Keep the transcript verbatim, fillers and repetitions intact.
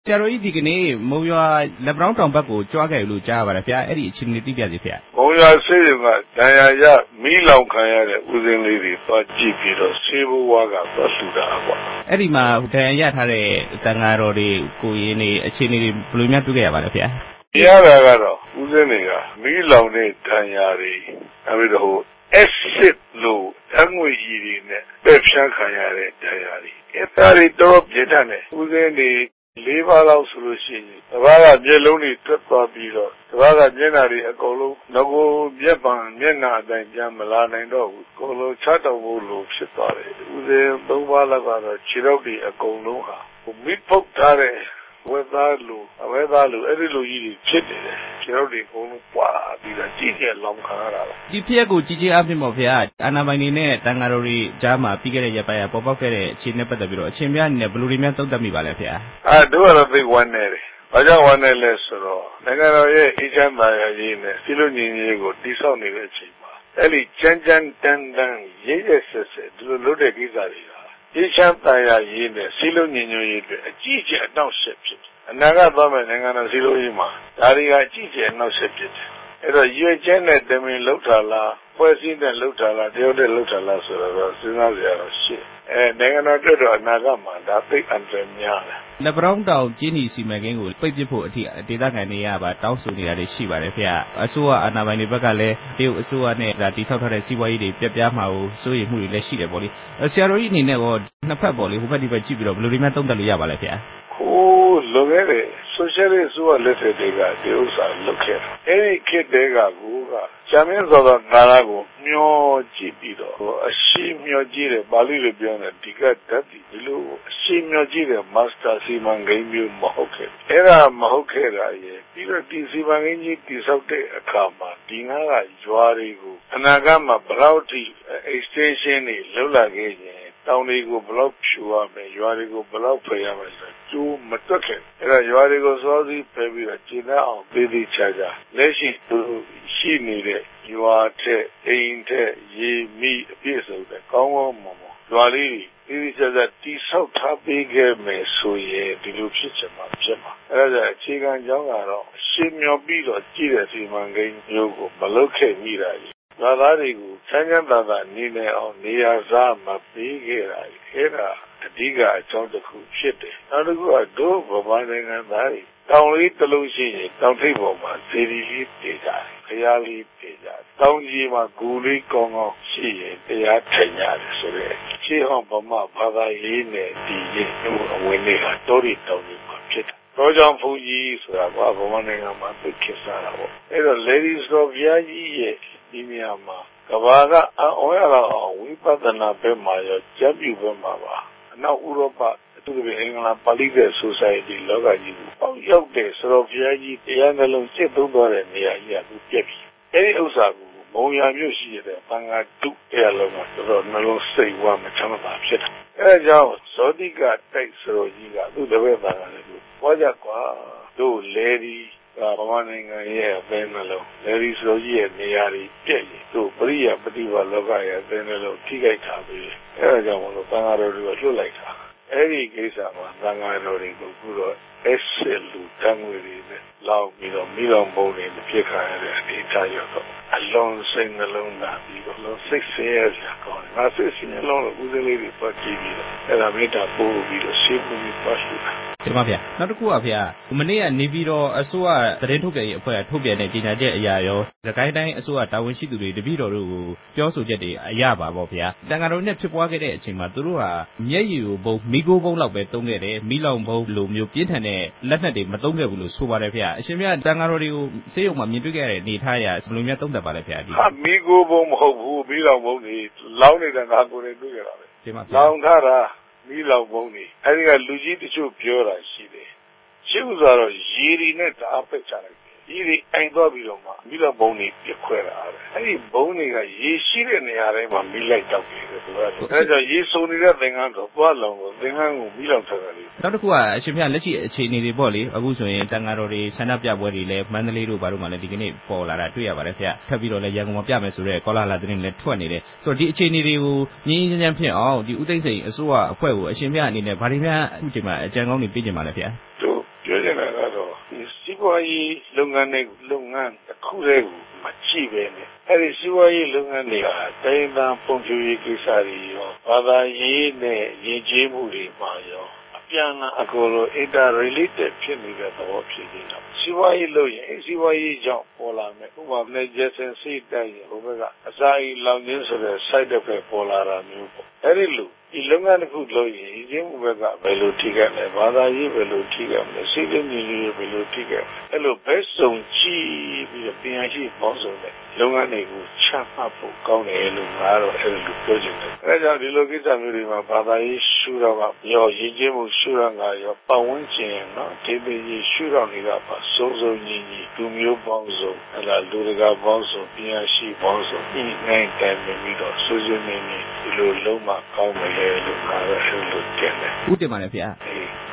ဆရာတော်ကြီးဒီကနေ့မုံရွာလက်ပံတောင်ဘက်ကိုကြွားခဲ့လို့ကြားရပါတယ်ဗျာအဲ့ဒီအချိန်လေးသိပြစီဗျာမုံရွာဆေးရုံကဒဏ်ရာရမီးလောင်ခံရတဲ့ဦးစင်းလေးတွေသွားကြည့်ပြီးတော့ဆေးဘဝကသွားလှူတာပေါ့အဲ့ဒီမှာဒဏ်ရာရထားတဲ့တန်ဃာတော်တွေကိုရင်နေအခြေအနေတွေဘယ်လိုများတွေ့ခဲ့ရပါလဲဗျာရတာကတော့ဦးစင်းတွေကမီးလောင်တဲ့ဒဏ်ရာတွေအဲဒီတော့acid လို့အငွေကြီးတွေနဲ့ပက်ဖြန်းခံရတဲ့ဒဏ်ရာတွေအဲ့ဒါတွေတော့ပြတ်တယ်ဦးစင်းတွေလေးပါးလောက်ဆိုလို့ရှိရင်တဘာကမျက်လုံးတွေထွက်သွားပြီးတော့တဘာကမျက်နှာတွေအကုန်လုံးငကိုမျက်ပံမျက်နှာအတိုင်းပြန်မလာနိုင်တော့ဘူးအကုန်လုံးချတောင်ဖို့လိုဖြစ်သွားတယ်ဦးစင်းသုံးပါးလောက်ကတော့ခြေထောက်တွေအကုန်လုံးဟာမိဖုတ်ထားတဲ့ဝက်သားလူအဝက်သားလူအဲ့ဒီလူကြီးတွေဖြစ်နေတယ်ခြေထောက်တွေအကုန်လုံးပွာပြီးတော့ကြည့်ကြလောင်ခံရတာပါဒီဖြစ်ရက်ကိုကြည်ကြည်အားဖြင့်ပေါ့ဗျာအာနာပိုင်နေနဲ့တန်ဃာတော်တွေကြားမှာပြီးခဲ့တဲ့ရက်ပိုင်းကပေါ်ပေါက်ခဲ့တဲ့အခြေအနေပတ်သက်ပြီးတော့အချင်းများအနေနဲ့ဘယ်လိုတွေများသုံးသပ်မိပါလဲဗျာအဲတို့ကတော့သိဝမ်းနေတယ်ဘာကြောင့်ဝမ်းနေလဲဆိုတော့နိုင်ငံတော်ရဲ့အေဂျင့်မာယာကြီးနဲ့စီလိုညီညီကိုတိဆောက်နေတဲ့အချိန်မှာအဲ့ဒီချမ်းချမ်းတန်တန်ရဲရဲဆက်ဆက်ဒီလိုလုပ်တဲ့ကိစ္စတွေကအေဂျင့်မာယာကြီးနဲ့စီလိုညီညီရေးအတွက်အကြီးအကျယ်အနောက်ဆက်ဖြစ်အနာဂတ်သွားမယ့်နိုင်ငံတော်စီလိုကြီးမှာဒါတွေကအကြီးအကျယ်အနောက်ဆက်ဖြစ်တယ်အဲ့တော့ရွေးချယ်တဲ့တမင်လောက်တာလားဖွဲ့စည်းတဲ့လောက်တာလားတယောက်တည်းလောက်တာလားဆိုတော့စဉ်းစားကြရတော့ရှင်းအဲနိုင်ငံတော်အတွက်တော့အနာဂတ်မှာဒါသိအန္တရာယ်များတယ်လက်ပံတောင်ကျင်းဒီစီမံကိန်းကိုပိတ်ပစ်ဖို့အထိဒေသခံတွေကပါတောင်းဆိုနေတာတွေရှိပါတယ်ဗျအစိုးရအာဏာပိုင်တွေဘက်ကလည်းတရုတ်အစိုးရနဲ့ဒါတိဆောက်ထားတဲ့စီးပွားရေးတွေပြက်ပြားမှာကိုစိုးရိမ်မှုတွေလည်းရှိတယ်ပေါ့လေဆရာတော်ကြီးအနေနဲ့ရောနှစ်ဖက်ပေါ့လေဟိုဘက်ဒီဘက်ကြည့်ပြီးတော့ဘယ်လိုတွေမှသုံးသပ်လို့ရပါလဲဗျဟိုလွန်ခဲ့တဲ့ဆိုရှယ်လစ်ဆိုလက်ထက်ကဒီဥစ္စာလုပ်ခဲ့တာအဲ့ဒီခေတ်တည်းကကိုကဂျာမင်းသောသာကာလကိုမျောကြည့်ပြီးတော့အရှိမျောကြည့်တဲ့ပါဠိလိုပြောတဲ့ဒီကတတ်ဒီလိုအရှိမျောကြည့်တဲ့မာစတာစီမံကိန်းမျိုးမဟုတ်ခဲ့အဲ့ဒါမဟုတ်ခဲ့တာရဲ့ပြီးတော့ဒီစီမံကိန်းကြီးတိဆောက်တဲ့အခါမှာဒီငါးကရွာတွေကိုအနာဂတ်မှာဘယ်လောက်ထိ extension တွေလုပ်လာခဲ့ရင်တောင်တွေကိုဘယ်လောက်ဖြူရမယ်ရွာတွေကိုဘယ်လောက်ဖယ်ရမယ်ဆိုကျိုးမတွက်ခဲ့အဲ့ဒါရွာတွေကိုစောစီးဖယ်ပြီးတော့ကျင်းအောင်ပေးသေးချာချာလက်ရှိသူရှိနေတဲ့ရွာထက်အိမ်ထက်ရေမိအပြည့်စုံတဲ့ကောင်းကောင်းမွန်မွန်ရွာလေးတွေဒီချာချာတိဆောက်ထားပေးခဲ့မယ်ဆိုရင်ဒီလိုဖြစ်ချင်မှာဖြစ်မှာအဲ့ဒါအခြေခံကြောင်းကတော့ရှင်းမြော်ပြီးတော့ကြည့်တဲ့စီမံကိန်းမျိုးကိုမလုပ်ခဲ့မိတာကြီးဘာသာတွေကိုဆန်းကျန်းသာသာနေနေအောင်နေရာစားမပေးခဲ့တာအဲ့ဒါအဓိကအကြောင်းတစ်ခုဖြစ်တယ်နောက်တစ်ခုကဒုဗမာနိုင်ငံသားတွေတောင်လေးတစ်လုံးရှိရင်တောင်ထိပ်ပေါ်မှာဇေဒီလေးတည်ကြတယ်ခရားလေးတည်ကြတယ်တောင်ကြီးမှာဂူလေးကောင်းကောင်းရှိရင်တရားထိုင်ရတယ်ဆိုတဲ့ရှေးဟောင်းဗမာဘာသာရေးနဲ့ဒီရေးတို့အဝင်တွေကတောရီတောင်ကြီးမှာဖြစ်တယ်တော့ကြောင့်ဘုန်းကြီးဆိုတာကဗမာနိုင်ငံမှာသိခေတ်စားတာပေါ့အဲ့တော့ Ladies of ဘုရားကြီးရဲ့ဒီနေရာမှာကဘာကအအောင်ရအောင်ဝိပဿနာဘက်မှာရောကျမ်းပြုဘက်မှာပါအနောက်ဥရောပအထူးသဖြင့်အင်္ဂလန်ပါဠိတဲ့ society လောကကြီးကိုပေါက်ရောက်တဲ့ဆိုတော့ဘုရားကြီးတရားနှလုံးစစ်သုံးသွားတဲ့နေရာကြီးကသူပြက်ပြီအဲ့ဒီဥစ္စာကိုမုံရမြို့ရှိတဲ့ဘင်္ဂါတုတရားလုံးကတော်တော်နှလုံးစိတ်ဝမ်းမချမ်းသာဖြစ်တယ်အဲဒါကြောင့်ဇောတိကတိုက်ဆိုတော့ကြီးကသူ့တပည့်သားကလည်းပွားကြကွာတို့လေဒီဗမာနိုင်ငံရဲ့အသိနှလုံးလေဒီဆိုကြီးရဲ့နေရာကြီးပြည့်ရင်တို့ပရိယပฏิဘာလောကရဲ့အသိနှလုံးထိခိုက်တာပဲအဲဒါကြောင့်မလို့သံဃာတော်တွေကလွတ်လိုက်တာအဲ့ဒီကိစ္စမှာသံဃာတော်တွေကိုခုတော့ acid လူတန်းငွေတွေနဲ့လောက်ပြီးတော့မိလောင်ပုံတွေဖြစ်ခါရတဲ့အနေအထားရောက်တော့အလုံးစိတ်နှလုံးသားပြီးတော့လုံးစိတ်ဆင်းရဲစရာကောင်းတယ်ငါစိတ်ဆင်းရဲလုံးလို့ဦးစင်းလေးတွေပတ်ကြည့်ပြီးတော့အဲ့ဒါမေတ္တာပို့ပြီးတော့ရှင်းပြီးပတ်လို့ဒီမှာဗျာနောက်တစ်ခုကဗျာမနေ့ကနေပြီးတော့အစိုးရသတင်းထုတ်ပြန်ရေးအဖွဲ့ကထုတ်ပြန်တဲ့ကြေညာချက်အရာရောစကိုင်းတိုင်းအစိုးရတာဝန်ရှိသူတွေတပည့်တော်တို့ကိုပြောဆိုချက်တွေအရပါပေါ့ဗျာတန်ဃာတော်နဲ့ဖြစ်ပွားခဲ့တဲ့အချိန်မှာသူတို့ဟာမျက်ရည်ကိုဘုံမိโก้ဘုံလောက်ပဲတုံးခဲ့တယ်မိလောင်ဘုံလိုမျိုးပြင်းထန်တဲ့လက်နက်တွေမတုံးခဲ့ဘူးလို့ဆိုပါတယ်ဗျာအရှင်မြတ်တန်ဃာတော်တွေကိုစေယုံမှာမြင်တွေ့ခဲ့တဲ့အနေထားအရဘယ်လိုများတုံးသက်ပါလဲဗျာဒီဟာမိโก้ဘုံမဟုတ်ဘူးမိလောင်ဘုံတွေလောင်းနေတဲ့ငါကိုယ်တွေတွေ့ရတာပဲဒီမှာလောင်ထားတာမိလောင်ဘုံတွေအဲဒီကလူကြီးတချို့ပြောတာရှိတယ်ရှိဥစွာတော့ရေဒီနဲ့တအားပက်ချလိုက်ရေဒီအိမ်သွားပြီးတော့မှမိလောင်ဘုံတွေပြခွဲတာအဲဒီဘုံတွေကရေရှိတဲ့နေရာတိုင်းမှာမိလိုက်တော့တယ်သူကအဲဒါကြောင့်ရေစုံနေတဲ့သင်္ကန်းတော့သွားလောင်တော့သင်္ကန်းကိုမိလောင်ထားတယ်နောက်တစ်ခုကအရှင်မြတ်လက်ရှိအခြေအနေတွေပေါ့လေအခုဆိုရင်တန်ဃာတော်တွေဆန္ဒပြပွဲတွေလည်းမန္တလေးတို့ဘာတို့မှလည်းဒီကနေ့ပေါ်လာတာတွေ့ရပါတယ်ဗျထပ်ပြီးတော့လည်းရန်ကုန်မှာပြမယ်ဆိုတော့ကောလာလာသတင်းလည်းထွက်နေတယ်ဆိုတော့ဒီအခြေအနေတွေကိုငြင်းငြင်းချမ်းချမ်းဖြစ်အောင်ဒီဦးသိန်းစိန်အစိုးရအဖွဲ့ကိုအရှင်မြတ်အနေနဲ့ဗာဒီများအခုချိန်မှာအကြံကောင်းတွေပေးကြပါလေဗျတို့စီးပွားရေးလုပ်ငန်းတွေလုပ်ငန်းတစ်ခုတည်းကိုမကြည့်ပဲနဲ့အဲ့ဒီစီးပွားရေးလုပ်ငန်းတွေကတိုင်းဒေသပုံဖြူရေးကိစ္စတွေရောဘာသာရေးနဲ့ယဉ်ကျေးမှုတွေပါရောအပြန်အလှန်အကုန်လုံး interrelated ဖြစ်နေတဲ့သဘောဖြစ်နေတာစီးပွားရေးလုပ်ရင်အဲ့စီးပွားရေးကြောင့်ပေါ်လာမယ်ဥပမာနဲ့ဂျက်ဆန်စိတ်တိုက်ရင်ဟိုဘက်ကအစာအိမ်လောင်ခြင်းဆိုတဲ့ side effect ပေါ်လာတာမျိုးပေါ့အဲ့ဒီလိုဒီလုပ်ငန်းတစ်ခုလုပ်ရင်ဒီချင်းဘက်ကဘယ်လိုထိခိုက်လဲဘာသာရေးဘယ်လိုထိခိုက်လဲစိတ်ဓာတ်ညီညွတ်ရေးဘယ်လိုထိခိုက်လဲအဲ့လိုဘက်စုံကြည့်ပြီးတော့ပြန်ရှိပေါင်းစုံတဲ့လုပ်ငန်းတွေကိုချမှတ်ဖို့ကောင်းတယ်လို့ငါတော့အဲ့လိုပြောချင်တယ်အဲဒါကြောင့်ဒီလိုကိစ္စမျိုးတွေမှာဘာသာရေးရှုတော့ကရောရည်ကျင်းမှုရှုတော့ကရောပတ်ဝန်းကျင်နော်ဒီလိုကြီးရှုတော့တွေကပါစုံစုံညီညီလူမျိုးပေါင်းစုံအဲ့ဒါလူတကာပေါင်းစုံပြန်ရှိပေါင်းစုံဒီနိုင်တယ်ပြီးတော့ဆိုးစွနေနေဒီလိုလုံးမကောင်းမယ်လို့ငါတော့အဲ့လိုတင်တယ်ဦးတင်ပါတယ်ဗျာ